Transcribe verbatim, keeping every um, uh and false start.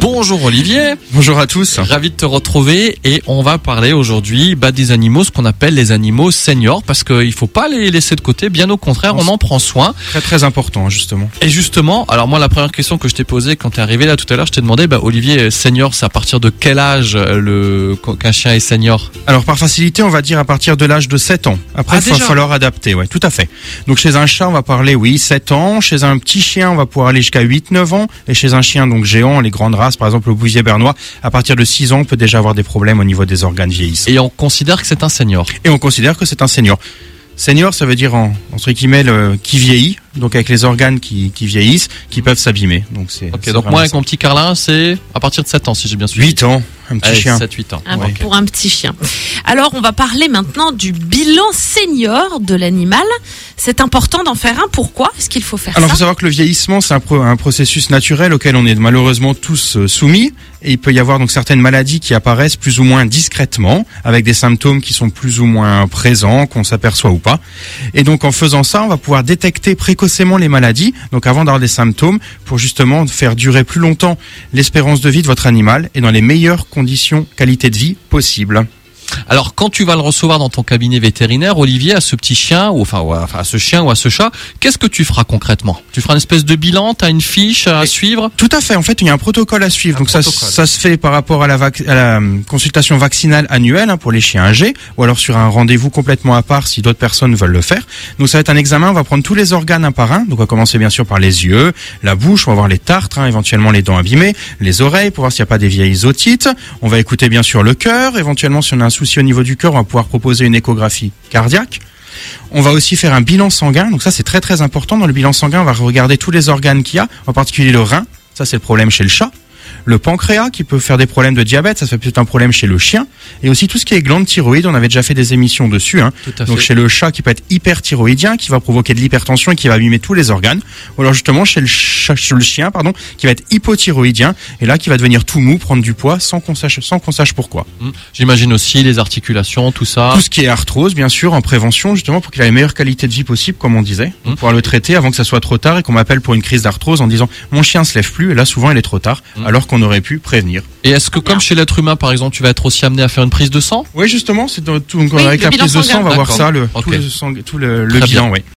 Bonjour Olivier. Bonjour à tous. Ravi de te retrouver et on va parler aujourd'hui bah, des animaux, ce qu'on appelle les animaux seniors, parce qu'il ne faut pas les laisser de côté, bien au contraire, on en prend soin. Très très important justement. Et justement, alors moi la première question que je t'ai posée quand tu es arrivé là tout à l'heure, je t'ai demandé, bah, Olivier, senior, c'est à partir de quel âge le, qu'un chien est senior? Alors par facilité, on va dire à partir de l'âge de sept ans. Après, il ah, va falloir adapter, ouais, tout à fait. Donc chez un chat, on va parler, oui, sept ans. Chez un petit chien, on va pouvoir aller jusqu'à huit neuf ans. Et chez un chien donc géant, les grandes races, par exemple le bouvier bernois, à partir de six ans, on peut déjà avoir des problèmes au niveau des organes vieillissants. Et on considère que c'est un senior. Et on considère que c'est un senior. Senior, ça veut dire en, entre guillemets le, qui vieillit, donc avec les organes qui, qui vieillissent, qui peuvent s'abîmer. Donc c'est. Ok, donc moi avec ça. Mon petit Carlin, c'est à partir de sept ans si j'ai bien suivi. huit ans, un petit Allez, chien. sept huit ans. Ah, ouais. Pour un petit chien. Alors on va parler maintenant du bilan senior de l'animal. C'est important d'en faire un. Pourquoi est-ce qu'il faut faire Alors, ça? Alors il faut savoir que le vieillissement, c'est un, pro, un processus naturel auquel on est malheureusement tous euh, soumis. Et il peut y avoir donc certaines maladies qui apparaissent plus ou moins discrètement, avec des symptômes qui sont plus ou moins présents, qu'on s'aperçoit ou pas. Et donc en faisant ça, on va pouvoir détecter précocement les maladies, donc avant d'avoir des symptômes, pour justement faire durer plus longtemps l'espérance de vie de votre animal et dans les meilleures conditions qualité de vie possibles. Alors, quand tu vas le recevoir dans ton cabinet vétérinaire, Olivier, à ce petit chien, ou enfin, ou à, enfin à ce chien ou à ce chat, qu'est-ce que tu feras concrètement? Tu feras une espèce de bilan, tu as une fiche à Et suivre? Tout à fait. En fait, il y a un protocole à suivre. Un Donc ça, ça se fait par rapport à la, vac- à la consultation vaccinale annuelle hein, pour les chiens âgés, ou alors sur un rendez-vous complètement à part si d'autres personnes veulent le faire. Donc ça va être un examen. On va prendre tous les organes un par un. Donc on va commencer bien sûr par les yeux, la bouche, on va voir les tartres, hein, éventuellement les dents abîmées, les oreilles pour voir s'il n'y a pas des vieilles otites. On va écouter bien sûr le cœur. Éventuellement, si on a un souci au niveau du cœur, on va pouvoir proposer une échographie cardiaque. On va aussi faire un bilan sanguin. Donc ça, c'est très très important. Dans le bilan sanguin, on va regarder tous les organes qu'il y a, en particulier le rein. Ça, c'est le problème chez le chat. Le pancréas qui peut faire des problèmes de diabète, ça fait peut-être un problème chez le chien. Et aussi tout ce qui est glande thyroïde, on avait déjà fait des émissions dessus. Hein. Donc chez le chat qui peut être hyperthyroïdien, qui va provoquer de l'hypertension et qui va abîmer tous les organes. Ou alors justement chez le, chat, chez le chien, pardon, qui va être hypothyroïdien et là qui va devenir tout mou, prendre du poids sans qu'on sache, sans qu'on sache pourquoi. Mmh. J'imagine aussi les articulations, tout ça. Tout ce qui est arthrose, bien sûr, en prévention justement pour qu'il ait la meilleure qualité de vie possible, comme on disait, pour mmh. pouvoir le traiter avant que ça soit trop tard et qu'on m'appelle pour une crise d'arthrose en disant mon chien se lève plus et là souvent il est trop tard, mmh. alors qu'on aurait pu prévenir. Et est-ce que comme chez l'être humain par exemple, tu vas être aussi amené à faire une prise de sang? Oui, justement, c'est tout, oui, avec la prise de sang, on va D'accord. voir ça, le, okay. tout le, sang, tout le, le bilan, oui.